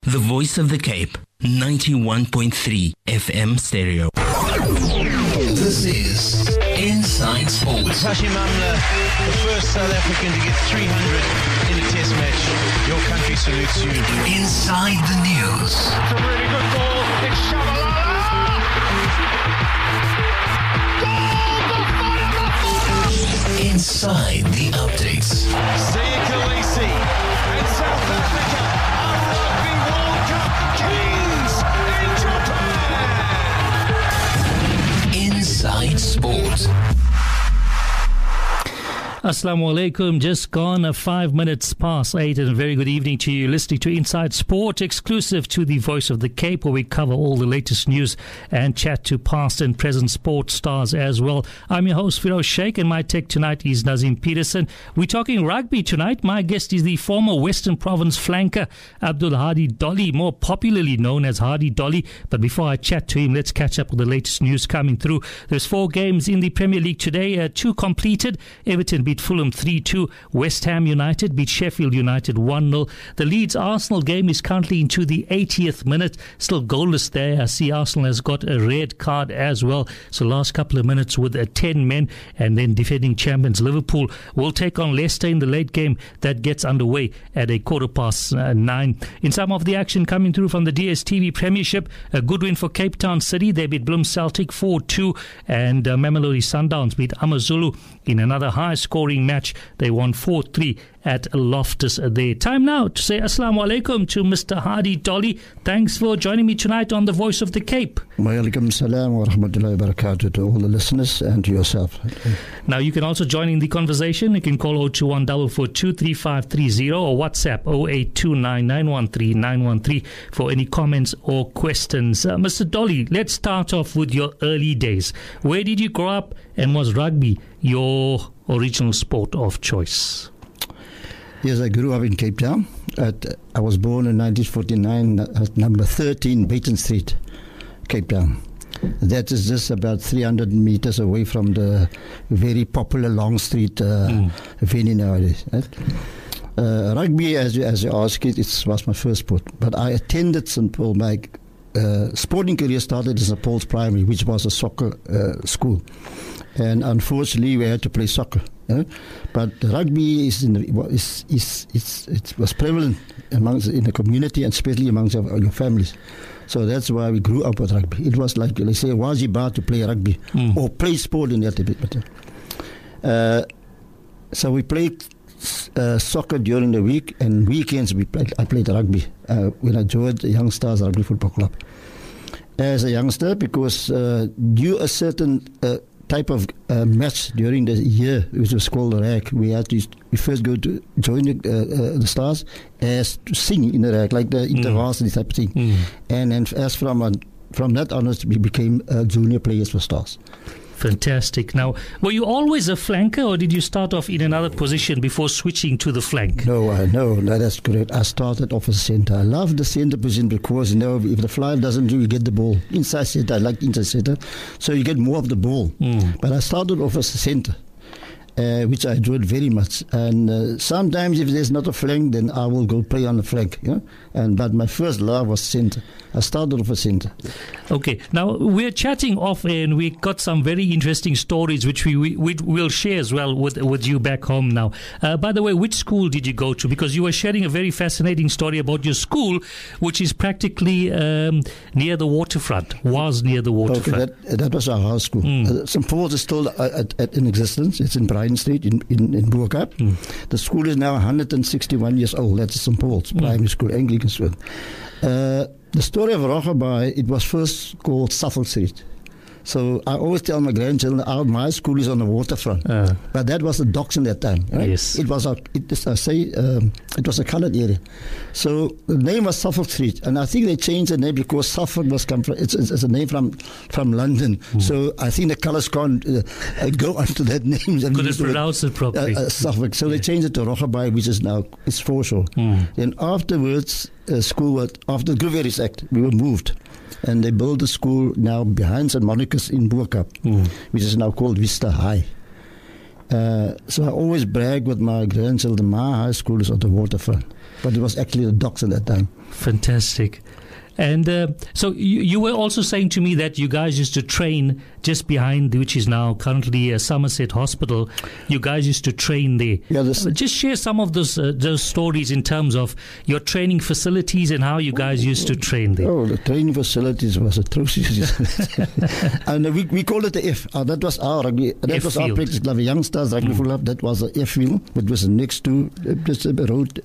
The Voice of the Cape, 91.3 FM stereo. This is Inside Sports. Hashim Amla, the first South African to get 300 in a test match. Your country salutes you. Inside the news. It's a really good ball. It's Shabalala. Inside the updates. Zia Khaleesi and South Africa are Rugby World Cup kings in Japan. Inside Sport. Assalamu alaikum, just gone 5 minutes past 8 and a very good evening to you listening to Inside Sport, exclusive to the Voice of the Cape, where we cover all the latest news and chat to past and present sports stars as well. I'm your host Firoz Sheikh, and my tech tonight is Nazim Peterson. We're talking rugby tonight. My guest is the former Western Province flanker Abdul Hadi Dolly, more popularly known as Hadi Dolly. But before I chat to him, let's catch up with the latest news coming through. There's 4 games in the Premier League today, 2 completed. Everton beat Fulham 3-2. West Ham United beat Sheffield United 1-0. The Leeds-Arsenal game is currently into the 80th minute. Still goalless there. I see Arsenal has got a red card as well. So last couple of minutes with 10 men, and then defending champions Liverpool will take on Leicester in the late game that gets underway at 9:15. In some of the action coming through from the DStv Premiership, a good win for Cape Town City. They beat Bloem Celtic 4-2, and Mamelodi Sundowns beat AmaZulu in another high-scoring match. They won 4-3 at Loftus there. Time now to say Assalamu alaikum to Mr. Hadi Dolly. Thanks for joining me tonight on the Voice of the Cape. Wa alaikum salam wa rahmatullahi wa barakatuh to all the listeners and to yourself. Now you can also join in the conversation. You can call 021 442 3530 or WhatsApp 0829913913 for any comments or questions. Mr. Dolly, let's start off with your early days. Where did you grow up, and was rugby your original sport of choice? Yes, I grew up in Cape Town. I was born in 1949 at number 13 Baton Street, Cape Town. That is just about 300 meters away from the very popular Long Street venue nowadays. Right? Rugby, as you ask it, was my first sport. But I attended St. Paul. My sporting career started at St. Paul's Primary, which was a soccer school. And unfortunately, we had to play soccer. But rugby it was prevalent in the community, and especially amongst your families. So that's why we grew up with rugby. It was like, let's say, wajibat to play rugby or play sport in that bit. So we played soccer during the week, and weekends I played rugby when I joined the Young Stars Rugby Football Club. As a youngster, because due a certain type of match during the year, which was called the rag, we first go to join the Stars as to sing in the rag, like the intervals and this type of thing. And as from that onwards, we became junior players for Stars. Fantastic. Now, were you always a flanker, or did you start off in another position before switching to the flank? No, that's correct. I started off as a centre. I love the centre position because, if the flyer doesn't do, you get the ball. Inside centre, I like inside centre, so you get more of the ball. But I started off as a centre, which I enjoyed very much. And sometimes if there's not a flank, then I will go play on the flank. But my first love was centre. I started off a centre. Okay, now we're chatting off air, and we got some very interesting stories which we will share as well with you back home now. By the way, which school did you go to? Because you were sharing a very fascinating story about your school, which is practically near the waterfront, Okay, that was our house school. St. Paul's is still in existence. It's in Bryan Street in Bo-Kaap. The school is now 161 years old. That's St. Paul's Primary School, Anglican School. The story of Rogabai, it was first called Suffolk Street. So I always tell my grandchildren, my school is on the waterfront. But that was the docks in that time. Right? Yes. It was a coloured area. So the name was Suffolk Street. And I think they changed the name because Suffolk it's a name from London. So I think the colours can't go onto that name. Couldn't pronounce it properly. Suffolk. So they changed it to Rogabai, which is now, it's foreshore. Then afterwards, after the Gruyveris Act, we were moved. And they built a school now behind St. Monica's in Bo-Kaap, which is now called Vista High. So I always brag with my grandchildren, my high school is on the waterfront. But it was actually the docks at that time. Fantastic. And so you were also saying to me that you guys used to train just behind, which is now currently Somerset Hospital. You guys used to train there. Yeah, just share some of those stories in terms of your training facilities and how you guys used to train there. Oh, the training facilities was atrocious. And we called it the F. That was our rugby. That F was field. our practice club, Youngsters Rugby Club. That was the F field. It was next to the road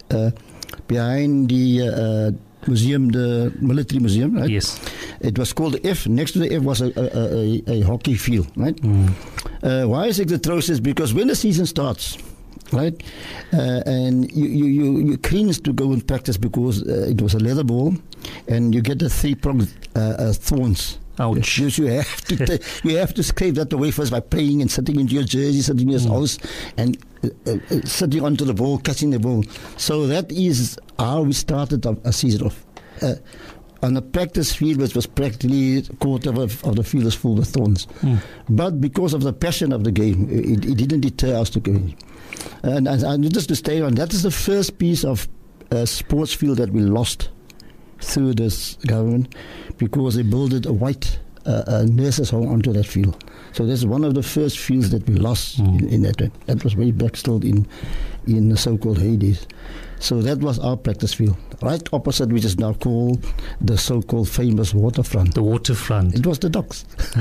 behind the museum, the military museum, right? Yes. It was called the F. Next to the F was a hockey field, right? Why is it atrocious? Because when the season starts, right, and you cringe to go and practice because it was a leather ball, and you get the 3-pronged thorns. Ouch. You have to scrape that away first by praying and sitting into your jersey, sitting in your house, and sitting onto the ball, catching the ball. So that is how we started a season off. On a practice field, which was practically a quarter of the field was full of thorns. But because of the passion of the game, it didn't deter us to go. And just to stay on, that is the first piece of sports field that we lost through this government, because they built a white nurses' home onto that field. So that's one of the first fields that we lost in that. That was way back still in the so-called heydays. So that was our practice field. Right opposite, which is now called the so-called famous waterfront. The waterfront. It was the docks.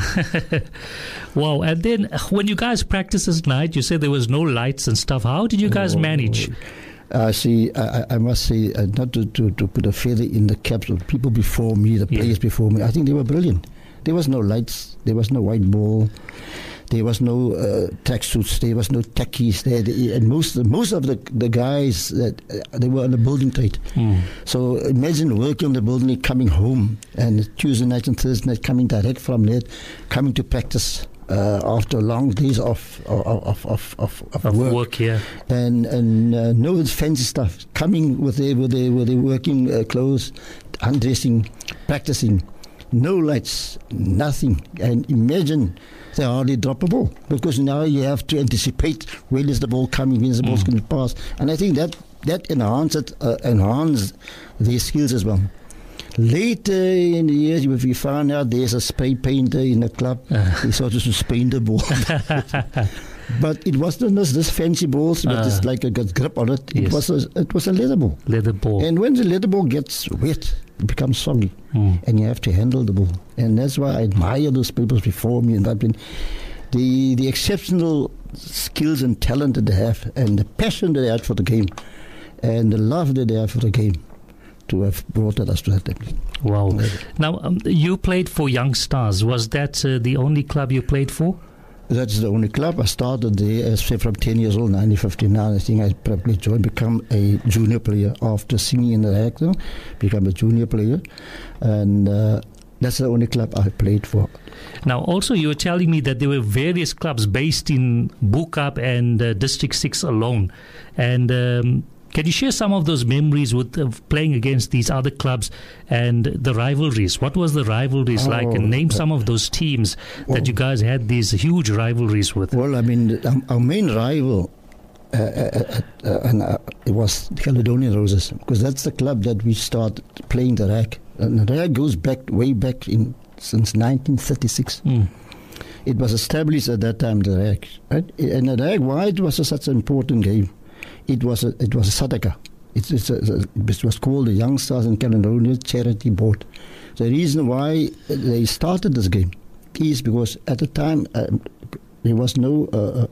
Wow. And then when you guys practiced at night, you said there was no lights and stuff. How did you guys manage? See, I must say, not to put a feather in the caps of people before me, the players before me, I think they were brilliant. There was no lights, there was no white ball, there was no tracksuits, there was no tackies. And most of the guys, they were on the building trade. So imagine working on the building, coming home, and Tuesday night and Thursday night coming direct from there, coming to practice. After long days of work, yeah, and no fancy stuff. Coming with their working clothes, undressing, practicing, no lights, nothing. And imagine they hardly drop a ball, because now you have to anticipate when is the ball coming, when is the ball going to pass. And I think that enhanced their skills as well. Later in the years, if we found out there's a spray painter in the club, he started to paint the ball. But it wasn't this fancy balls, but it's like a good grip on it. Yes. It was a leather ball. Leather ball. And when the leather ball gets wet, it becomes soggy, and you have to handle the ball. And that's why I admire those people before me, and that been the exceptional skills and talent that they have, and the passion that they had for the game, and the love that they have for the game, to have brought us to that level. Wow. Now, you played for Young Stars. Was that the only club you played for? That's the only club. I started there as from 10 years old, 1959. I think I probably joined, become a junior player after singing in the reactor, become a junior player. And that's the only club I played for. Now, also, you were telling me that there were various clubs based in Bukap and District 6 alone. And can you share some of those memories with playing against these other clubs and the rivalries? What was the rivalries like? And name some of those teams that you guys had these huge rivalries with. Well, I mean, our main rival it was the Caledonian Roses, because that's the club that we started playing the rag. And the rag goes way back since 1936. It was established at that time, the rag. Right? And the rag, why it was such an important game? It was a sadaka. It was called the Young Stars and Caledonia Charity Board. The reason why they started this game is because at the time there was no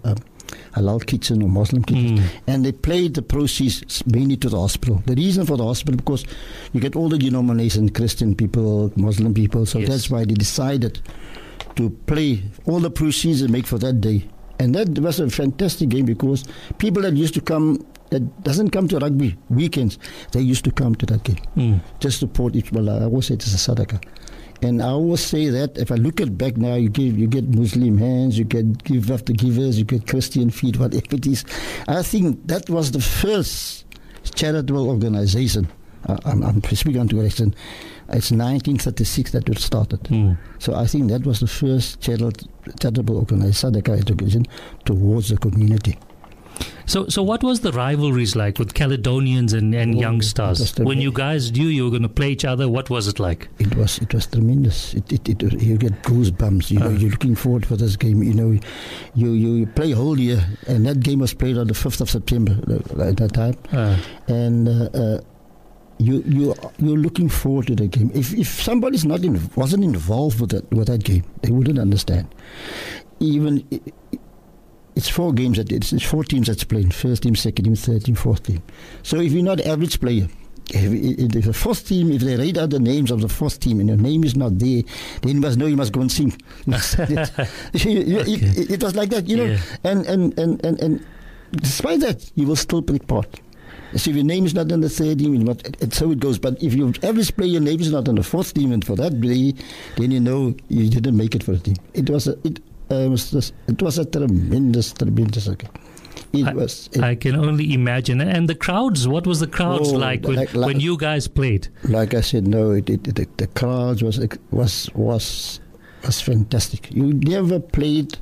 halal kitchen or Muslim kitchen, and they played the proceeds mainly to the hospital. The reason for the hospital, because you get all the denominations, Christian people, Muslim people, so that's why they decided to play all the proceeds and make for that day. And that was a fantastic game, because people that used to come, that doesn't come to rugby weekends, they used to come to that game. Just support each other. I always say it's a sadaqah. And I always say that if I look at back now, you get Muslim hands, you get give after givers, you get Christian feet, whatever it is. I think that was the first charitable organization. I'm speaking on to election. It's 1936 that it started. So I think that was the first charitable organization towards the community. So what was the rivalries like with Caledonians and Young Stars? When you guys knew you were going to play each other, what was it like? It was tremendous. You get goosebumps. You're looking forward for this game. You play a whole year, and that game was played on the 5th of September at that time, and you're looking forward to the game. If somebody's wasn't involved with that game, they wouldn't understand. Even it's 4 games. It's 4 teams that's playing: first team, second team, third team, fourth team. So if you're not an average player, if the fourth team, if they read out the names of the fourth team and your name is not there, then you must know you must go and sing. It was like that, and despite that, you will still take part. So if your name is not on the third team, so it goes. But if your average player name is not on the fourth team, and for that day, then you know you didn't make it for the team. It was a tremendous game. I can only imagine. And the crowds, what was the crowds like when you guys played? Like I said, the crowds was fantastic. You never played.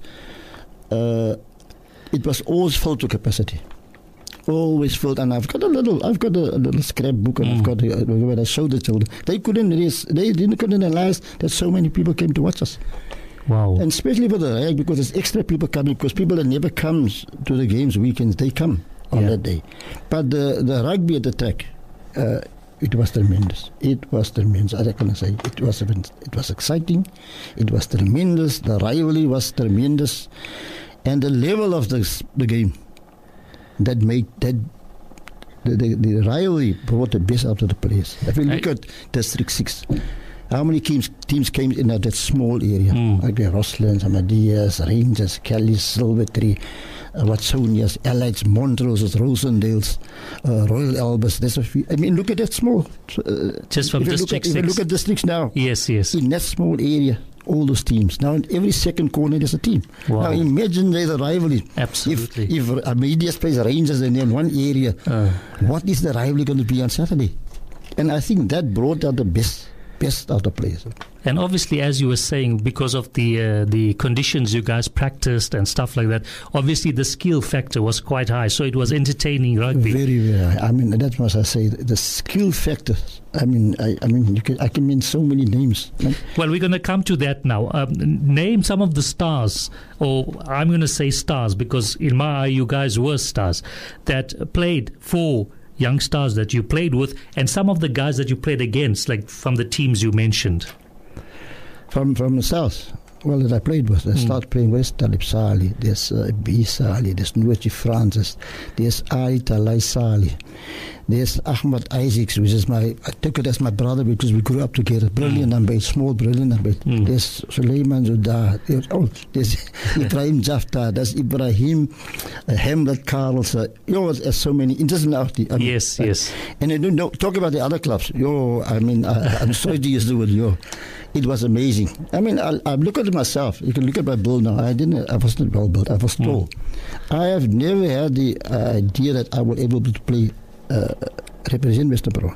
It was always full to capacity. Always filled, and I've got a little scrapbook, and I've got when I showed the children, they couldn't realize that so many people came to watch us. Wow! And especially for the rugby, because there's extra people coming, because people that never comes to the games weekends, they come on that day. But the rugby at the track, it was tremendous. It was tremendous. I can say it was exciting. It was tremendous. The rivalry was tremendous, and the level of the game. That made the rivalry brought the best out of the players. If you look at District 6, how many teams came in that small area? Like the Rosslands, Amadeus, Rangers, Kelly, Silvertree, Watsonias, Allies, Montrose, Rosendales, Royal Albers. There's a few. I mean, look at that small. Just from District 6. If you look at districts now. Yes. In that small area. All those teams. Now, in every second corner, there's a team. Wow. Now, imagine there's a rivalry. Absolutely. If Amadeus plays Rangers in one area, what is the rivalry going to be on Saturday? And I think that brought out the best out of players. And obviously, as you were saying, because of the conditions you guys practiced and stuff like that, obviously the skill factor was quite high. So it was entertaining rugby. Very, very high. I mean, that's what I say. The skill factor. I mean, I can mean so many names. Well, we're going to come to that now. Name some of the stars, or I'm going to say stars because in my eye, you guys were stars that played for Young Stars that you played with, and some of the guys that you played against, like from the teams you mentioned. From the south, that I played with. I started playing with Talib Sali, there's B. Sali, there's Nuachi Francis, there's Talai Sali, there's Ahmad Isaacs, which is I took it as my brother because we grew up together. Brilliant number 8, small brilliant number 8. There's Suleiman Zudah, there's Ibrahim Jafta, there's Ibrahim Hamlet Carls, there's so many. It doesn't know. Yes. And I don't know, talk about the other clubs. I'm sorry to use the word It was amazing. I mean, I look at myself. You can look at my build now. I was not well built. I was tall. I have never had the idea that I would be able to play, represent Western Pro.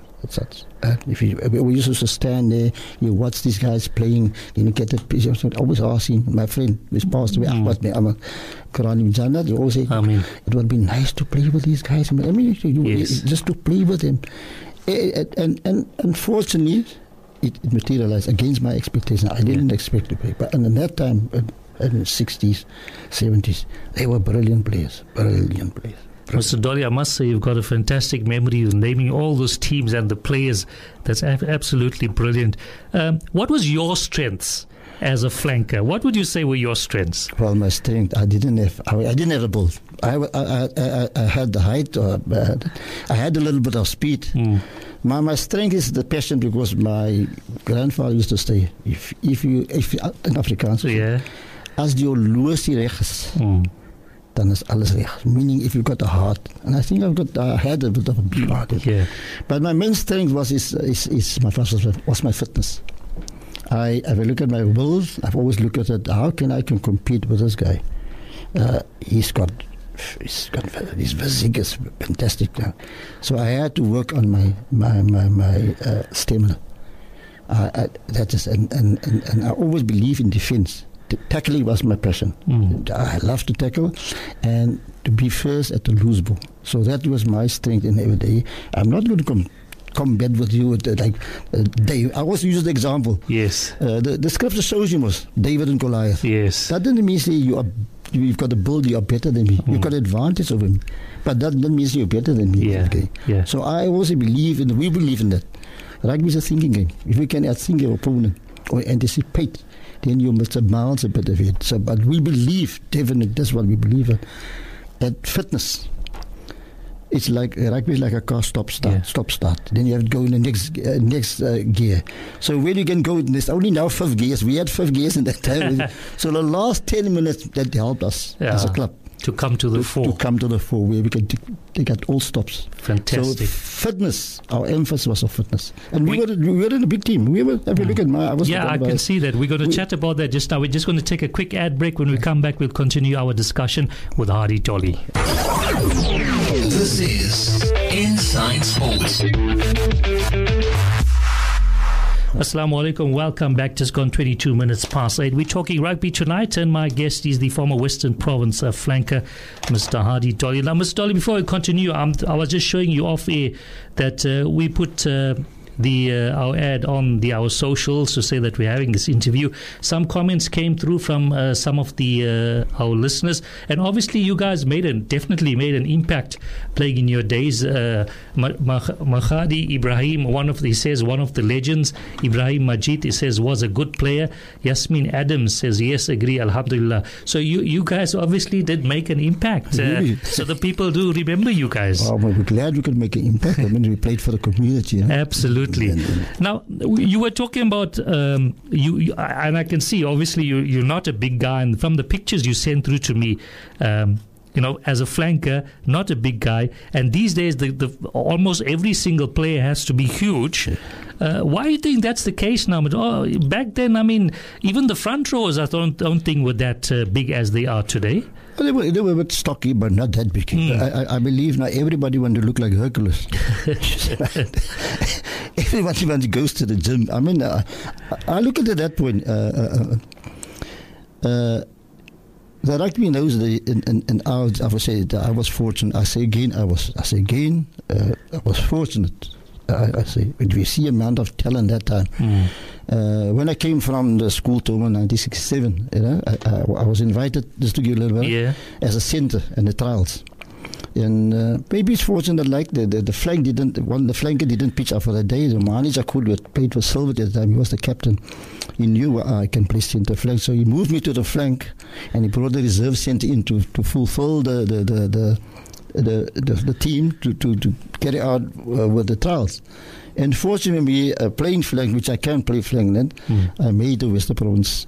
We used to stand there, you watch these guys playing, then you get that picture. I always asking my friend, who's passed away, Ahmad Karani Jannat, you always say, it would be nice to play with these guys. I mean, just to play with them. And unfortunately, it materialized against my expectations. I didn't expect to play. But in that time, in the 60s, 70s, they were brilliant players. Mr. Dolly, I must say you've got a fantastic memory of naming all those teams and the players. That's absolutely brilliant. What was your strengths as a flanker? What would you say were your strengths? Well, my strength, I didn't have a ball. I had the height. I had a little bit of speed. My strength is the passion, because my grandfather used to say, if you in Afrikaans, as your loos reg is, dan is alles reg. Meaning, if you got a heart, and I think I had a bit of a big heart. Yeah. But my main strength was my fitness. If I look at my wills, I've always looked at it, how can I compete with this guy? His physique is fantastic now. So I had to work on my stamina. And I always believe in defense. tackling was my passion. I love to tackle and to be first at the loose ball. So that was my strength in every day. I'm not going to combat with you like Dave. I always use the example. Yes. The scripture shows you was David and Goliath. Yes. That doesn't mean say you've got a build, you are better than me. You've got advantage over me. But that doesn't mean you're better than me. Yeah. Okay. Yeah. So I also believe we believe in that. Rugby is a thinking game. If we can outthink your opponent or anticipate, then you must have miles a bit of it. So, but we believe, definitely, that's what we believe in. At fitness, it's like rugby is like a car stop start. Then you have to go in the next gear. So where you can go, there's only now 5 gears. We had 5 gears in that time. So the last 10 minutes that helped us as a club. To come to the fore. To come to the fore, where we can take out all stops. Fantastic. So fitness, our emphasis was on fitness. And we were in a big team. We were, if you look at I can see that. We're going to chat about that just now. We're just going to take a quick ad break. When we come back, we'll continue our discussion with Hardy Dolly. This is Inside Sports. Assalamu alaikum, welcome back. Just gone 22 minutes past 8. We're talking rugby tonight, and my guest is the former Western Province flanker, Mr. Hardy Dolly. Now, Mr. Dolly, before we continue, I was just showing you off air that we put our ad on our socials to say that we're having this interview. Some comments came through from some of our listeners, and obviously you guys definitely made an impact playing in your days. Mahadi Ibrahim, he says one of the legends. Ibrahim Majid, he says, was a good player. Yasmin Adams says, yes, agree, alhamdulillah. So you guys obviously did make an impact. Really? So the people do remember you guys. Oh, we're glad we could make an impact. I mean, we played for the community. Absolutely. Now, you were talking about you, and I can see obviously you're not a big guy, and from the pictures you sent through to me, as a flanker, not a big guy, and these days the almost every single player has to be huge. Why do you think that's the case now? Back then, I mean, even the front rows I don't think were that big as they are today. Well, they were a bit stocky, but not that big. I believe now everybody wants to look like Hercules. Everybody goes to the gym. I mean, I look at it at that point. The rugby knows in our, I would say that I was fortunate. I say again, I was fortunate. I say, we see amount of talent that time. When I came from the school to 1967, I was invited, just to give a little bit, as a centre in the trials. And maybe it's fortunate like the flanker didn't pitch up for that day. The manager played for Silver at the time. He was the captain. He knew I can play centre flank, so he moved me to the flank, and he brought the reserve centre in to fulfill the team to carry out with the trials. And fortunately, playing flank, which I can't play flank then, I made the Western Province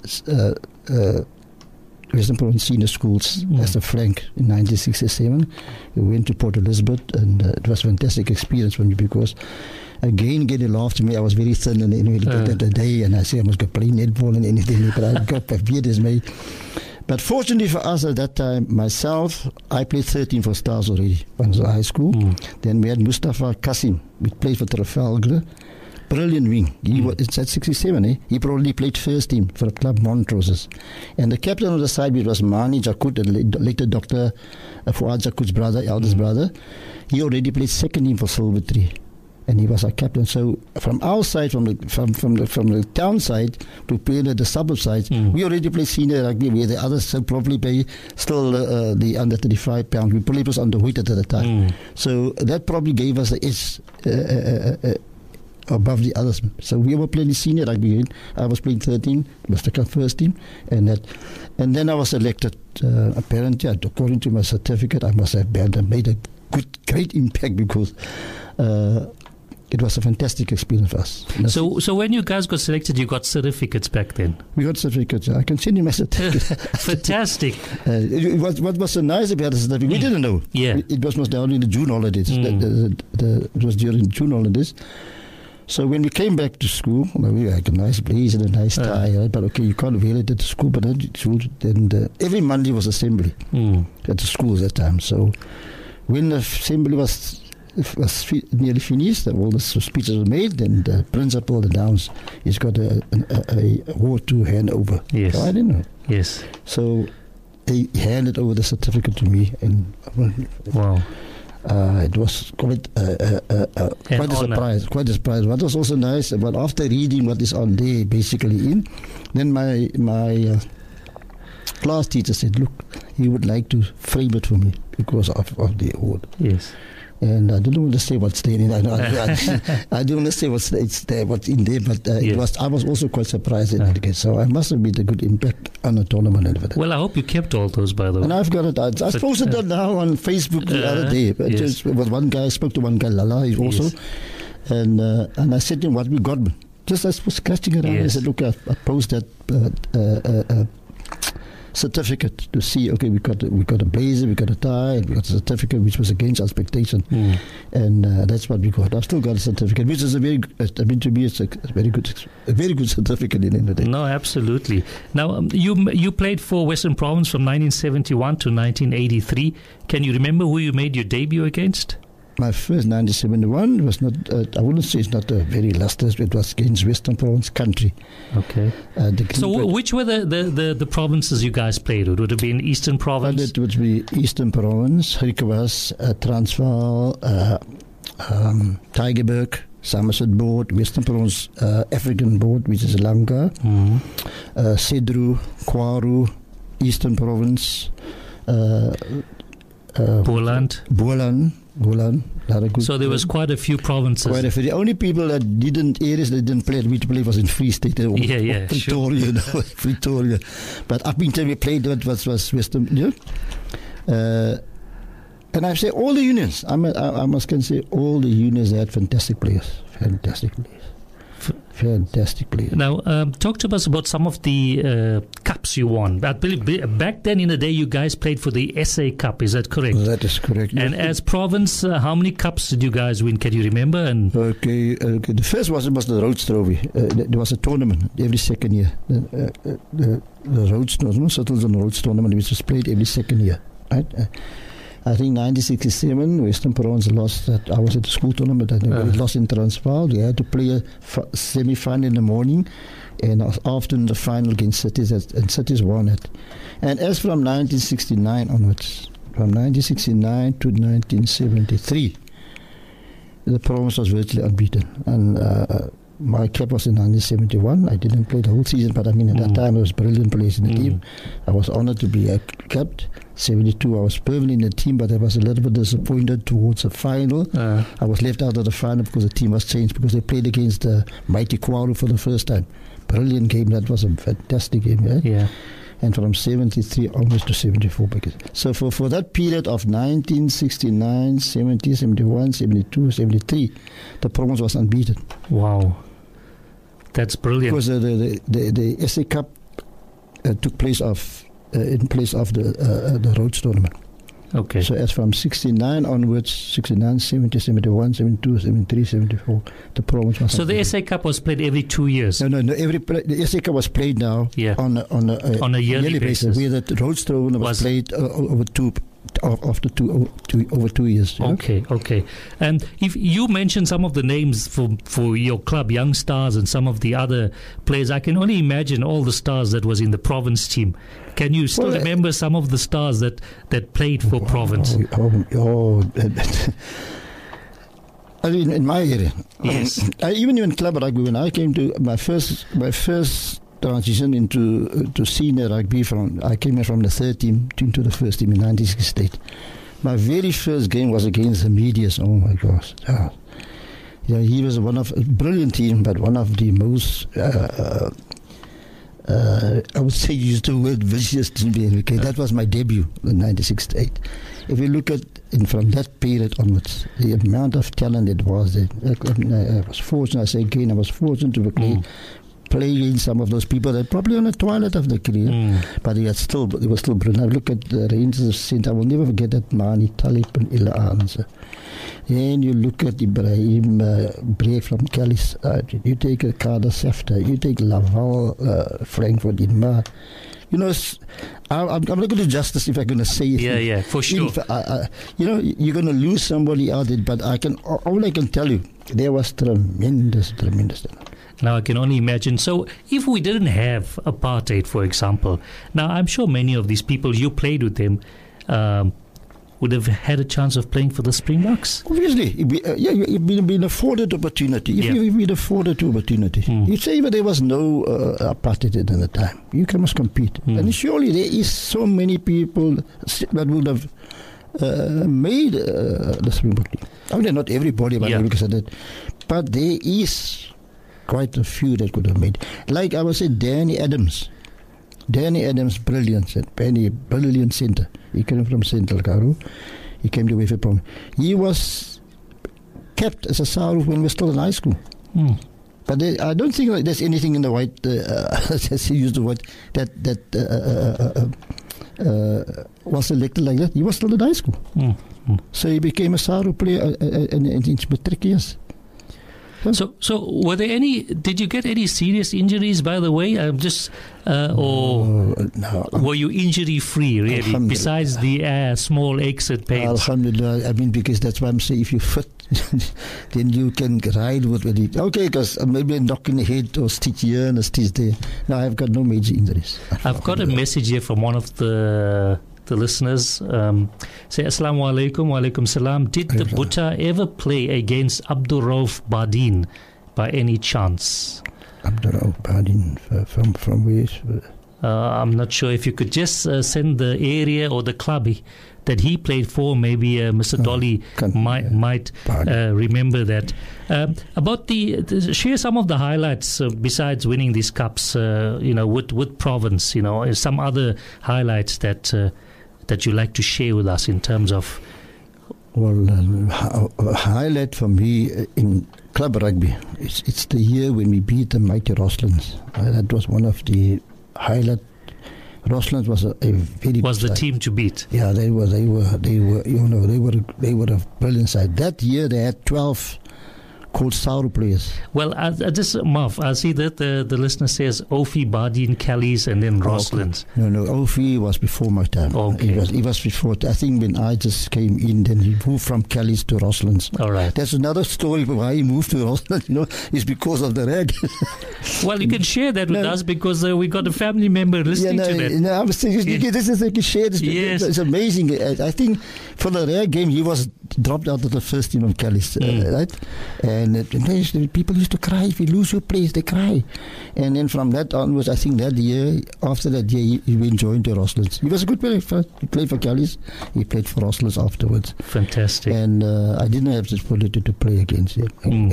Senior Schools as a flank in 1967. We went to Port Elizabeth, and it was a fantastic experience for me because, again, getting laughed at me. I was very thin and the day, and I said I was going to play netball and anything, but I got my beard as me. But fortunately for us at that time, myself, I played 13 for Stars already when I was in high school. Then we had Mustafa Kasim, we played for Trafalgar. Brilliant wing. He was, it's at 67, He probably played first team for the club Montroses. And the captain of the side was Mani Jakut, later Dr. Fuad Jakut's brother, eldest brother. He already played second team for Silver Tree. And he was our captain. So from our side, from the town side to play the suburb side, we already played senior rugby, where the others probably play still the under 35 pound. We probably was underweight at the time. So that probably gave us the edge above the others. So we were playing senior rugby. I was playing 13, was the first team, and then I was selected. Apparently, according to my certificate, I must have made a great impact because. It was a fantastic experience for us. So when you guys got selected, you got certificates back then? We got certificates. I can send you my certificate. Fantastic. What was so nice about the certificate, we didn't know. Yeah. It was down in the June holidays. It was during June holidays. So when we came back to school, we had a nice blazer and a nice tie. But okay, you can't wear it at the school. But then every Monday was assembly at the school at that time. So when the assembly was nearly finished. All the speeches were made, and the principal, the Downs, he's got a award to hand over. Yes. So I didn't know. Yes. So they handed over the certificate to me, and wow. It was quite a surprise. Quite a surprise. What was also nice, but after reading what is on there, basically then my class teacher said, "Look, he would like to frame it for me because of the award." Yes. And I don't want to say what's there. I don't want to say what's there, what's in there. But I was also quite surprised in that case. So I must have made a good impact on the tournament. Well, I hope you kept all those, by the way. And I've got it. I posted that now on Facebook the other day. Just with one guy, I spoke to one guy, Lala, he's also, and I said to him, "What we got?" Just I was scratching around. I said, "Look, I posted that." Certificate to see. Okay, we got a blazer, we got a tie, and we got a certificate which was against expectation, and that's what we got. I've still got a certificate, which is to me, it's a very good certificate in the end of the day. No, absolutely. Now, you played for Western Province from 1971 to 1983. Can you remember who you made your debut against? My first 1971 was not, I wouldn't say it's not a very illustrious, it was against Western Province Country. Okay. So which were the provinces you guys played? Would it have been Eastern Province? It would be Eastern Province, Griquas, Transvaal, Tygerberg, Somerset Board, Western Province African Board, which is Lanka, Cedru, Kwaru, Eastern Province, Boland. So there was quite a few provinces. Quite a few. The only people that didn't play, we play was in Free State. Pretoria, sure. Pretoria. But up until we played, that was Western. Yeah? And I say all the unions. I must say all the unions had fantastic players. Fantastic players. Now, talk to us about some of the cups you won. I believe back then in the day, you guys played for the SA Cup. Is that correct? That is correct. And as province, how many cups did you guys win? Can you remember? And okay. The first was the Rhodes Trophy. There was a tournament every second year. The Rhodes tournament, which was played every second year. Right? I think 1967, Western Province lost that. I was at the school tournament. I think we lost in Transvaal. They had to play a semi-final in the morning, and afternoon the final against Cities, and Cities won it. And as from 1969 onwards, from 1969 to 1973, the province was virtually unbeaten. And my cap was in 1971. I didn't play the whole season, but I mean at that time I was brilliant players in the team. I was honored to be capped. 72, I was permanent in the team, but I was a little bit disappointed towards the final. I was left out of the final because the team was changed, because they played against the mighty Kwaru for the first time. Brilliant game. That was a fantastic game. Yeah. And from 73 onwards to 74. So for that period of 1969, 70, 71, 72, 73, the province was unbeaten. Wow. That's brilliant. Because the SA Cup took place in place of the Rhodes tournament. Okay. So as from 69 onwards, 69, 70, 71, 72, 73, 74, the province was... So the SA Cup was played every 2 years? No. The SA Cup was played now on a yearly basis. Where the Rhodes tournament was played over 2 years. Okay. And if you mentioned some of the names for your club, Young Stars, and some of the other players, I can only imagine all the stars that was in the province team. Can you still remember some of the stars that played for province? I mean, in my area, yes. Even in club rugby, when I came to my first transition into senior rugby, I came in from the third team into the first team in 1968. My very first game was against the Medias. Oh my gosh! He was one of a brilliant team, but one of the most. I would say use the word vicious to be. Okay, that was my debut in 1968. If you look at from that period onwards, the amount of talent it was, I was fortunate. I say again, I was fortunate to play against some of those people that probably on the twilight of their career, but they were still brilliant. I look at the Rangers of Saint. I will never forget that Mani Talib and Illa Arnse. Then you look at Ibrahim Break from Calais. You take Kader Sefter. You take Laval, Frankfurt, Inma. I'm not going to do justice if I'm going to say it. Yeah, for sure. You're going to lose somebody out there, but all I can tell you, there was tremendous. Now I can only imagine. So if we didn't have apartheid, for example, now I'm sure many of these people, you played with them, would have had a chance of playing for the Springboks. Obviously, you've been afforded opportunity. If you've been afforded opportunity, you'd say that there was no apartheid at the time. You must compete. And surely there is so many people that would have made the Springbok team. I mean, not everybody, but there is quite a few that could have made. Like I would say, Danny Adams, brilliant centre. He came from Central Karoo. He came to Wefepom. He was kept as a Saru when we were still in high school. But I don't think like there's anything in the white, as he used the word, that was selected like that. He was still in high school. So he became a Saru player in his matric years. So were there any? Did you get any serious injuries, by the way? No. Were you injury free, really? Besides the small aches and pains. Alhamdulillah. I mean, because that's why I'm saying, if you fit, then you can ride with it. Okay, because maybe a knock in the head or stitch here and a stitch there. Now I've got no major injuries. I've got a message here from one of the listeners. Say Assalamu alaikum, wa alaikum salam. Did the Butta ever play against Abdul Rauf Badin by any chance? Abdul Rauf Badin from where? I'm not sure. If you could just send the area or the club that he played for, maybe Mr. Dolly might remember that. About share some of the highlights besides winning these cups, with Province, some other highlights that you like to share with us in terms of. Well, a highlight for me in club rugby, it's the year when we beat the mighty Rosslands. That was one of the highlights. Rosslands was a very was the side. Team to beat. Yeah, they were a brilliant side. That year they had 12 called Saru players. Well, I see that the listener says Ofi, Badin, Callies, and then Rosslands. Okay. No, Ofi was before my time. Okay. He was before. I think when I just came in, then he moved from Callies to Rosslands. All right. That's another story why he moved to Rosslands. Is because of the rag. Well, you can share that with us because we got a family member listening to that. No, I was saying, this is like a share. Yes. It's amazing. I think for the rag game, he was dropped out of the first team of Callies, right? And people used to cry. If you lose your place, they cry. And then from that onwards, I think after that year, he went joined to Rosslands. He was a good player. He played for Callies. He played for Rosslands afterwards. Fantastic. And I didn't have the ability to play against him.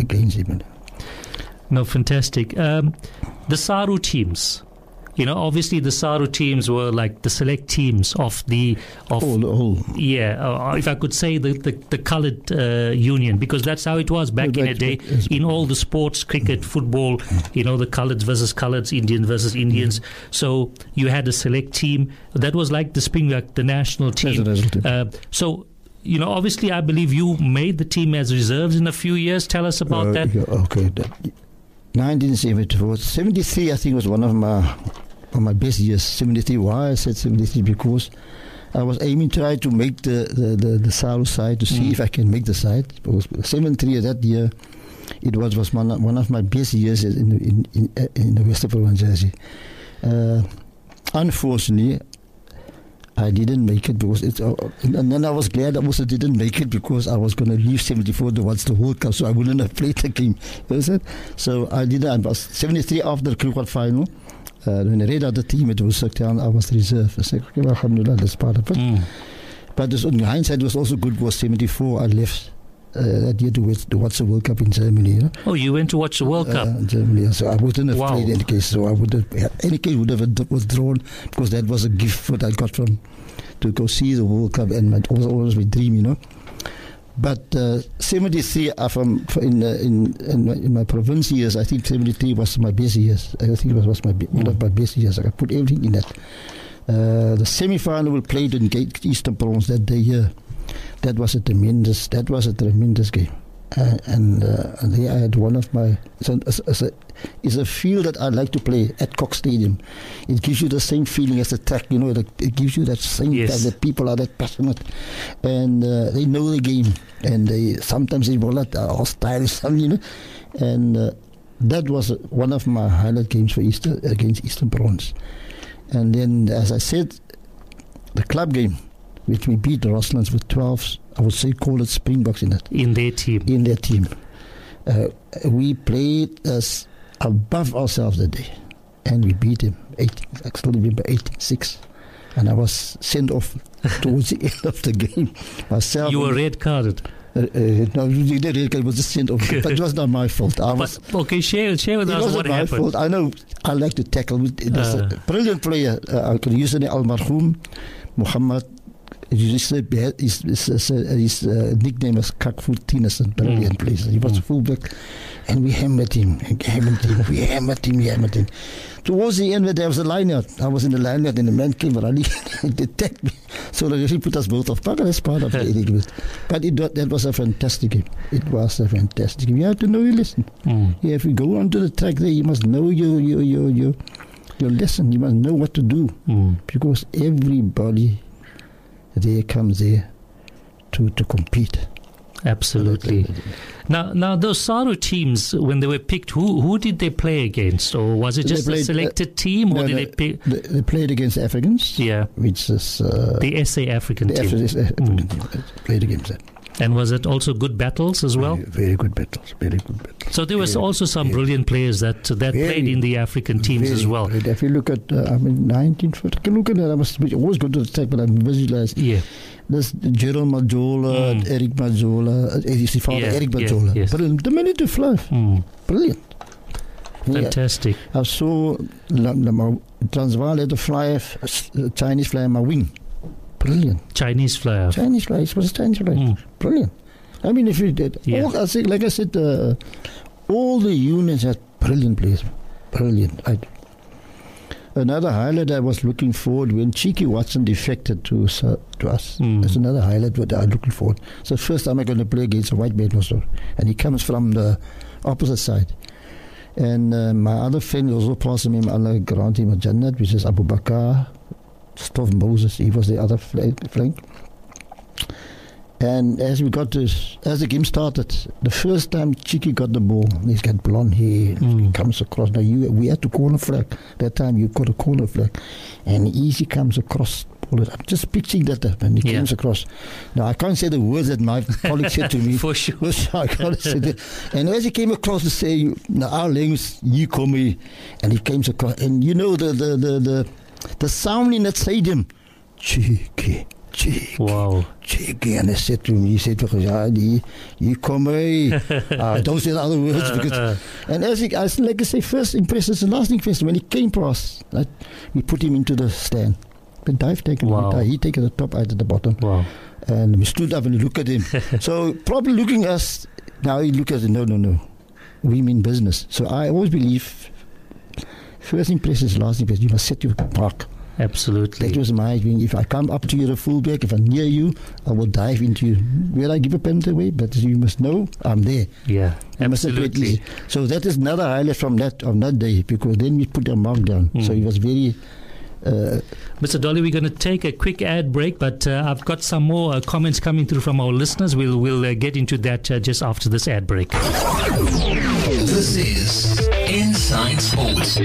No, fantastic. The Saru teams. Obviously the Saru teams were like the select teams of if I could say the coloured union, because that's how it was back in the day in all the sports, cricket, football, the coloured versus coloureds, Indian versus Indians. So you had a select team that was like the Springbok, the national team. So obviously I believe you made the team as reserves in a few years. Tell us about that. Okay. 1974, 73 I think was one of my best years. 73. Why I said 73? Because I was aiming to try to make the Saru side to see if I can make the side. Because 73 that year, it was one of my best years in the Western Province jersey. Unfortunately, I didn't make it because and then I was glad I also didn't make it because I was going to leave 74 towards the World Cup, so I wouldn't have played the game. So I didn't. I was 73 after the cricket final. When I read out the team, it was down. I was reserve. I said, okay, alhamdulillah, that's part of it. But in hindsight, it was also good. Was 74. I left that year to watch the World Cup in Germany. Oh, you went to watch the World Cup in Germany. So I wouldn't have played in any case. So I would have, any case, would have withdrawn because that was a gift that I got to go see the World Cup, and it was always my dream, But 73, in my province years, I think 73 was my best years. I think it was one of my best years. I put everything in that. The semi-final we played in Eastern Province that day here. That was a tremendous game. and there I had one of my. It's a field that I like to play at Cox Stadium. It gives you the same feeling as the track, it gives you that same. Yes. The people are that passionate, and they know the game, and sometimes they will not hostile, and that was one of my highlight games for against Eastern Province. And then, as I said, the club game, which we beat the Rosslands with 12, I would say call it Springboks in their team. We played us above ourselves that day, and we beat him 18. I still remember 18-6, and I was sent off towards the end of the game myself. You were red carded. No, it was just sent off, but it was not my fault. Share with us what happened. It wasn't my fault. I know. I like to tackle. It was a brilliant player. I could use Al Marhoum Muhammad. His nickname was Kakfur Tinesen, brilliant player. He was a fullback, and we hammered him. We hammered him. Towards the end, there was a line-out. I was in the line-out, and the man came running and attacked me. So he put us both off. But that's part of it. But that was a fantastic game. It was a fantastic game. You have to know your lesson. Yeah, if you go onto the track there, you must know your lesson. You must know what to do. Because everybody there comes there to compete. Absolutely. Now those Saru teams, when they were picked, who did they play against, or was it just a selected team, or did they pick? They played against Africans. Yeah, which is the SA African team. African team played against that. And was it also good battles as well? Very good battles. So there was also some brilliant players that played in the African teams as well. Great. If you look at, 1940, can look at that. I was always going to the track, but I visualized. Yeah. There's Gerald Majola, Eric Majola, his father, Eric Majola. Yes. Brilliant. The minute to fly. Brilliant. Fantastic. Yeah. I saw Transvaal had a Chinese fly on my wing. Brilliant. Chinese flyer. It was a Chinese flyer. Brilliant. I mean, if you did, like I said, all the unions had brilliant players. Brilliant. Another highlight I was looking forward when Cheeky Watson defected to us. That's another highlight that I'm looking forward. So first time I'm going to play against a white man also, and he comes from the opposite side. And my other friend also passed him on the ground team of Jannat, which is Abu Bakar, Stoff Moses. He was the other flank. And as the game started, the first time Cheeky got the ball, he's got blonde hair, he comes across. Now we had to corner flag. That time you got a corner flag, and easy comes across. I'm just picturing that, and he comes across. Now I can't say the words that my colleague said to me. For sure. I can't say that. And as he came across to say, our language, you come here, and he came across, and you know the sound in that stadium, Cheeky. Wow. Cheeky, and he said to me, you come here. Don't say the other words. Because, and like I say, first impression is the last impression. When he came past, we put him into the stand. The dive taken. Wow. He taken the top, I at the bottom. Wow. And we stood up and looked at him. So probably looking at us, now he looked at us, no. We mean business. So I always believe first impression is last impression. You must set your mark. Absolutely. That was my thing. If I come up to you, a fullback, if I'm near you, I will dive into you. Will I give a penalty away? But you must know I'm there. Yeah, absolutely. So that is another highlight from that day, because then we put a mark down. So he was very... Mr. Dolly, we're going to take a quick ad break, but I've got some more comments coming through from our listeners. We'll get into that just after this ad break. This is Inside Sports.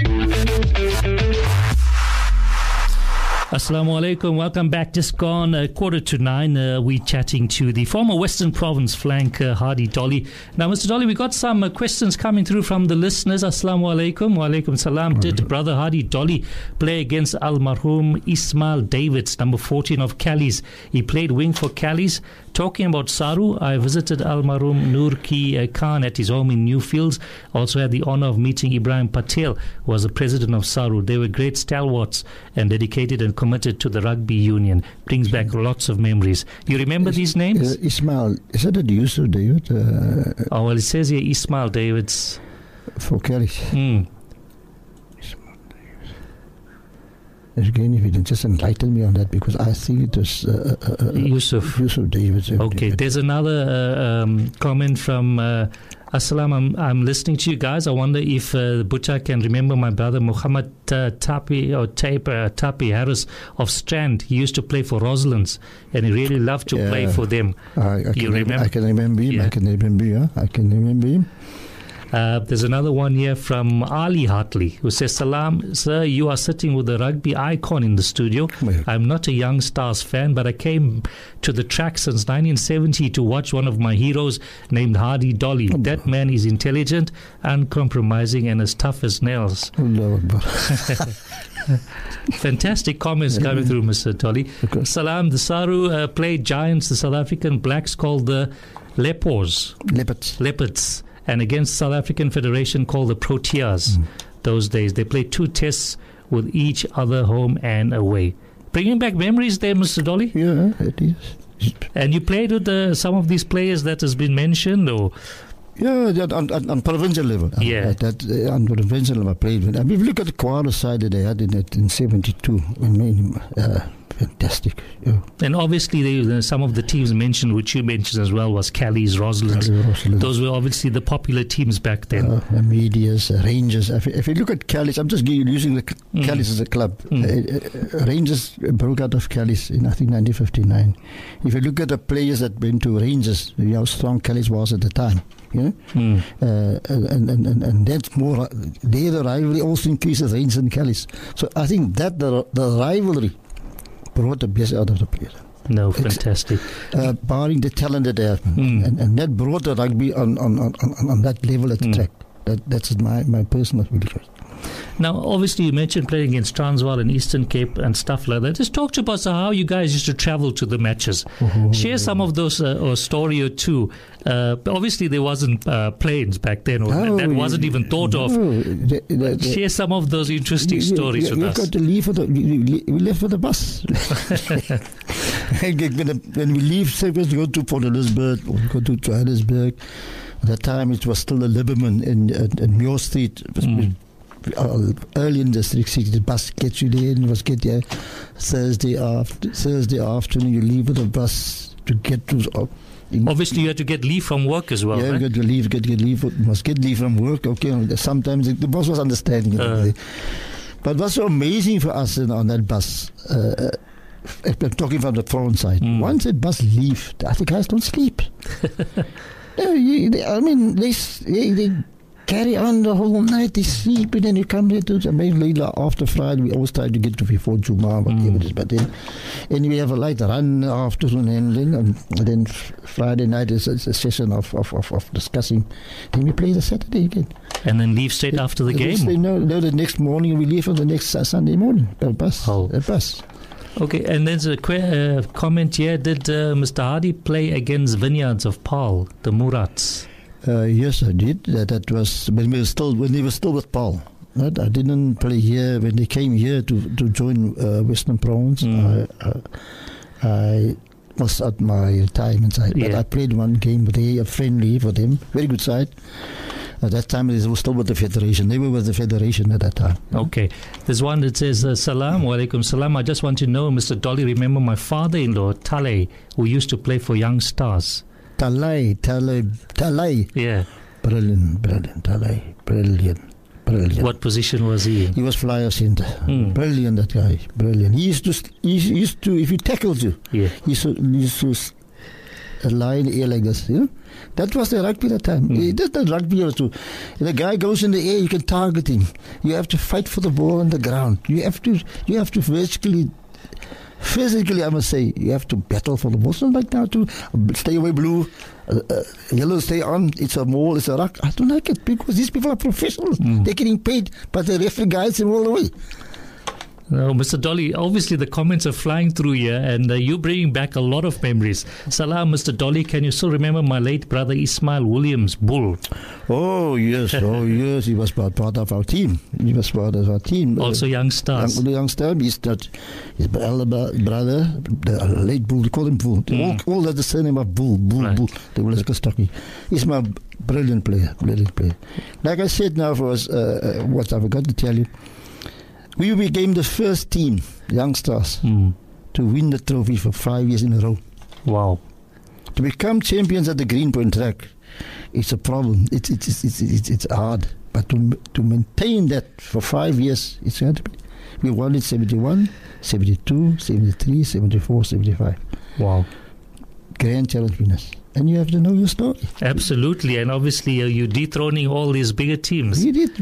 Assalamu alaikum. Welcome back. Just gone 9:15. We're chatting to the former Western Province flank, Hardy Dolly. Now, Mr. Dolly, we got some questions coming through from the listeners. Assalamu alaikum. Wa alaikum salam. Did brother Hardy Dolly play against Al Marhoum Ismail Davids, number 14 of Callies? He played wing for Callies. Talking about Saru, I visited Al Marhoum Nur Ki Khan at his home in Newfields. Also had the honor of meeting Ibrahim Patel, who was the president of Saru. They were great stalwarts and dedicated and committed to the rugby union. Brings back lots of memories. You remember these names? Ismail, is that a Yusuf David? Well, it says here Ismail Davids. For Kelly. Again, if you can just enlighten me on that, because I think it was Yusuf David. Okay, there's another comment from Assalam. I'm listening to you guys. I wonder if Butcha can remember my brother Muhammad Tapi Harris of Strand. He used to play for Roselands, and he really loved to play for them. You remember? I can remember him. I can remember him. There's another one here from Ali Hartley, who says, Salam, sir, you are sitting with a rugby icon in the studio. I'm not a Young Stars fan, but I came to the track since 1970 to watch one of my heroes named Hardy Dolly. That man is intelligent, uncompromising, and as tough as nails. Fantastic comments coming through, Mr. Dolly. Okay. Salam, the Saru played giants, the South African blacks called the Leopards. And against South African Federation called the Proteas. Those days they played 2 tests with each other, home and away. Bringing back memories there, Mr. Dolly. Yeah, it is. And you played with some of these players that has been mentioned, or? Yeah, on provincial level. Yeah. On provincial level I played with. I mean, if you look at the Kwara side that they had in 72, fantastic. Yeah. And obviously some of the teams mentioned, which you mentioned as well, was Callies, Roselands. Those were obviously the popular teams back then. Medias, Rangers. If you look at Callies, I'm just using the Callies as a club. Rangers broke out of Callies in, I think, 1959. If you look at the players that went to Rangers, you know how strong Callies was at the time. You know? And that's more, the rivalry also increases Rangers and Callies. So I think that the rivalry brought the best out of the players. No, fantastic. Barring the talent that they have. And that brought the rugby on that level at the track. That's my personal feeling. Now, obviously, you mentioned playing against Transvaal and Eastern Cape and stuff like that. Just talk to us about how you guys used to travel to the matches. Share some of those, or story or two. Obviously, there wasn't planes back then, or that wasn't even thought of. Share some of those interesting stories with us. Got to leave we left for the bus. When we leave, say we go to Port Elizabeth or we go to Johannesburg. At that time, it was still the Liberman in Muir Street. Early in District 6, the bus gets you there, and you must get there Thursday afternoon. You leave with the bus to get to. Obviously, you had to get leave from work as well. Yeah, right? you must get leave from work. Okay, sometimes the boss was understanding. But what's so amazing for us on that bus? I'm talking from the front side. Once that bus leaves, the other guys don't sleep. They carry on the whole night, they sleep, and then you come here to maybe after Friday. We always try to get to before Juma, whatever it is. But then, and we have a light run afternoon, and then Friday night is a session of discussing. Then we play the Saturday again. And then leave straight after the game? No, the next morning we leave on the next Sunday morning. A bus. Okay, and there's a comment here. Did Mr. Hardy play against Vineyards of Paul, the Murats? Yes, I did. That was when they were still with Paul. Right? I didn't play here when they came here to join Western Province. I was at my retirement side, but I played one game there, a friendly for them, very good side. At that time, they were still with the Federation. They were with the Federation at that time. Okay. There's one that says, Salam, wa alaikum salam. I just want to know, Mr. Dolly, remember my father-in-law, Tale, who used to play for Young Stars. Tale. Yeah. Brilliant, Tale. Brilliant. What position was he in? He was flyer center. Brilliant, that guy. Brilliant. He used to, if he tackled you, he used to lie in the air like this, you know? That was the rugby at the time. That's the rugby also. The guy goes in the air, you can target him. You have to fight for the ball on the ground. You have to physically, I must say, you have to battle for the ball. It's not like now to stay away blue, yellow stay on. It's a mole, it's a ruck. I don't like it because these people are professionals. They're getting paid, but the referee guides them all the way. No, Mr. Dolly, obviously the comments are flying through here, and you're bringing back a lot of memories. Salam, Mr. Dolly, can you still remember my late brother Ismail Williams, Bull? Oh, yes, he was part of our team. Also Young Stars. Young Stars, his elder brother, the late Bull, they call him Bull. All that the surname of Bull. They were like a stocky. Ismail, brilliant player. Like I said now, what I forgot to tell you, We became the first team, youngsters, to win the trophy for 5 years in a row. Wow. To become champions at the Greenpoint track, it's a problem. It's hard. But to maintain that for 5 years, it's hard. We won it 71, 72, 73, 74, 75. Wow. Grand challenge winners. And you have to know your story. Absolutely. And obviously you're dethroning all these bigger teams. We did.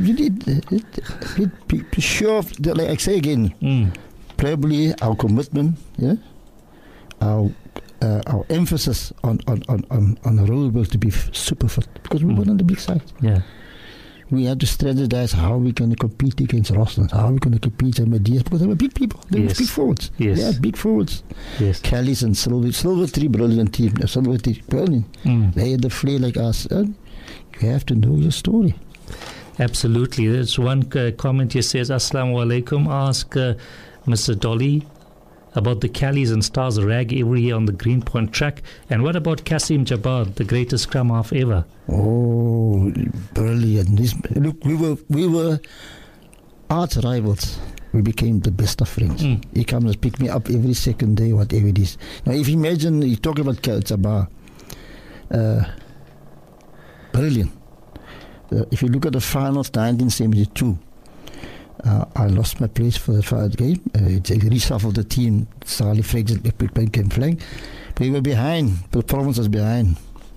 Sure, like I say again, probably our commitment, our emphasis on the road to be super fit, because we were on the big side. Yeah. We had to strategize how we're going to compete against Rossland, how we're going to compete with Medias, because they were big people. They were big forwards. Yes. They had big forwards. Yes. Callies and Silvertree, brilliant team. Silvertree, brilliant. They had the flair like us. You have to know your story. Absolutely. There's one comment here says, Assalamu alaikum. Ask Mr. Dolly about the Callies and Stars rag every year on the Greenpoint track. And what about Kasim Jabbar, the greatest scrum half ever? Oh, brilliant. Look, we were arch rivals. We became the best of friends. He comes and pick me up every second day, whatever it is. Now, if you imagine, you talk about Jabbar, brilliant. If you look at the finals, 1972, I lost my place for the game. It's a reshuffle of the team. Sally Frakes came flank. We were behind. The province was behind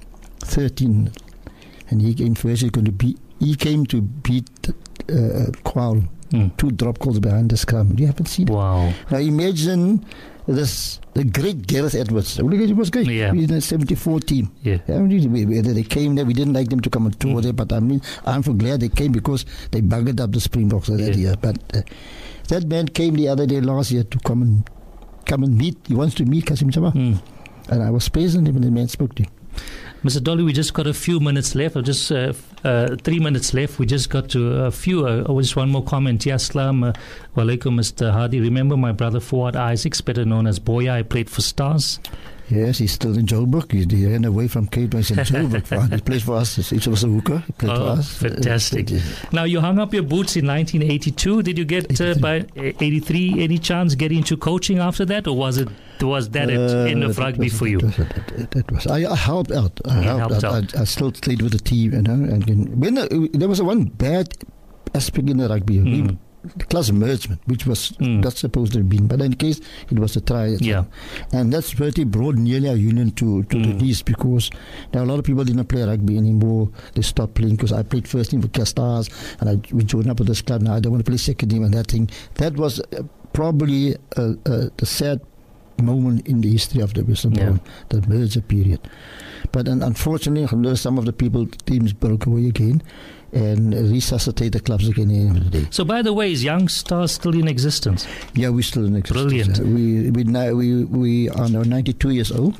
13. And he came first. He came to beat Qual. 2 drop calls behind the scrum. You haven't seen it. Wow. Now imagine the great Gareth Edwards. It was great. Yeah. In the 74 team. Yeah. Whether they came there, we didn't like them to come and tour there, but I'm so glad they came, because they buggered up the Springboks that year. But that man came the other day last year to come and meet. He wants to meet Kasim Jabbar. And I was present when the man spoke to him. Mr. Dolly, we just got a few minutes left, or just 3 minutes left. We just got to a few. Just one more comment. Ya Assalam Walaikum, Mr. Hadi. Remember my brother Fuad Isaacs, better known as Boya? I played for Stars. Yes, he's still in Joburg. He ran away from Cape Town in Joburg. He played for us. He was a hooker. He played for us. Fantastic. Now, you hung up your boots in 1982. Did you get, by 83, any chance getting into coaching after that? Or was that at end of rugby for you? That was. I helped out. I still played with the team. And when there was one bad aspect in the rugby. The class mergement, which was not supposed to have been, but in case it was a try. And that's pretty brought nearly our union to the knees, because now a lot of people didn't play rugby anymore. They stopped playing, because I played first team for Stars, and we joined up with this club. Now I don't want to play second team and that thing. That was probably the sad moment in the history of the Western Province, the merger period. But unfortunately, some of the teams broke away again and resuscitate the clubs again at the end of the day. So, by the way, is Young Stars still in existence? Yeah, we're still in existence. Brilliant. We are now 92 years old.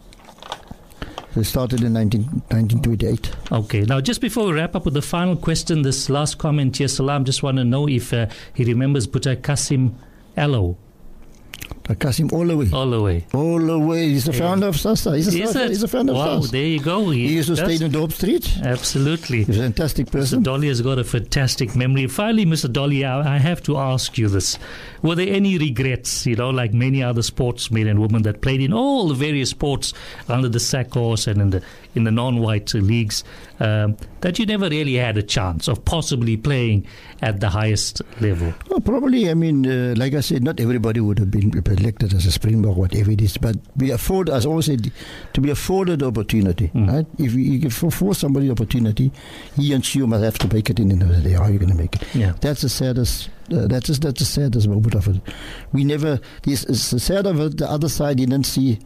We started in 1928. Okay. Now, just before we wrap up with the final question, this last comment here, Salam, just want to know if he remembers Buta Kasim Allo. Kasim all the way. All the way. All the way. He's the founder of SASA. He's a founder of SASA. Wow, there you go. He used to stay in Dorp Street. Absolutely. He's a fantastic person. Mr. Dolly has got a fantastic memory. Finally, Mr. Dolly, I have to ask you this. Were there any regrets, like many other sportsmen and women that played in all the various sports under the sack horse and in the non-white leagues, that you never really had a chance of possibly playing at the highest level? Well, probably. I mean, like I said, not everybody would have been elected as a Springbok, whatever it is. But we afford, as I always said, to be afforded opportunity. Right? If you can force somebody the opportunity, he and she must have to make it in the end of the day. How are you going to make it? Yeah. That's the saddest. That's the saddest moment of it. We never. It's the sad of it. The other side didn't see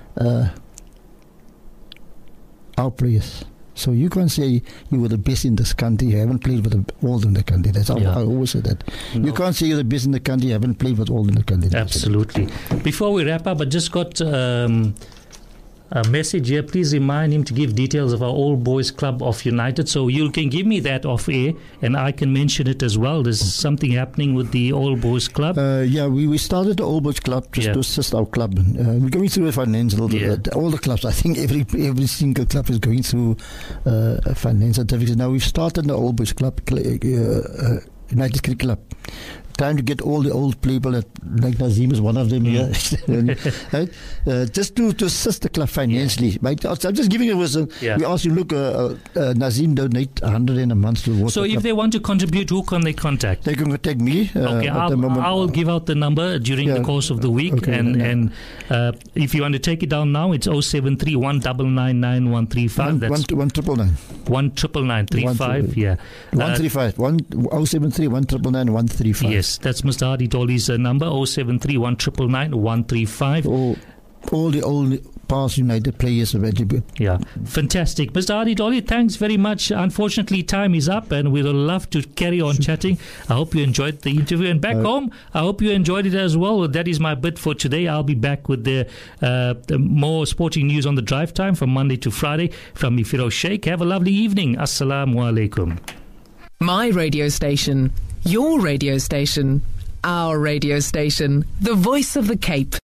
our players. So you can't say you were the best in this country. You haven't played with all in the country. That's how I always say that. No. You can't say you're the best in the country. You haven't played with all in the country. Absolutely. Before we wrap up, I just got a message here. Please remind him to give details of our All Boys Club of United. So you can give me that off air, and I can mention it as well. There's something happening with the All Boys Club. We started the All Boys Club just to assist our club. We're going through a financial. All the clubs, I think every single club is going through financial difficulties. Now we've started the All Boys Club, United Cricket Club, trying to get all the old people, like Nazim is one of them here, right? Just to assist the club financially. Right? I'm just giving you we ask you, look, Nazim donate 100 a month to water. So if they want to contribute, who can they contact? They can contact me. Okay, I'll give out the number during the course of the week. Okay, and if you want to take it down now, it's 073 199 135. That's 199. 19935. Yeah. 135. 073 199 135. Yes, that's Mr. Hadi Dolly's number, 073 199 135. All the old past United players available. Yeah, fantastic. Mr. Hadi Dolly, thanks very much. Unfortunately, time is up and we would love to carry on chatting. I hope you enjoyed the interview. And back home, I hope you enjoyed it as well. That is my bit for today. I'll be back with the more sporting news on the drive time from Monday to Friday from Ifiro Sheikh. Have a lovely evening. Assalamu alaikum. My radio station, your radio station, our radio station, the voice of the Cape.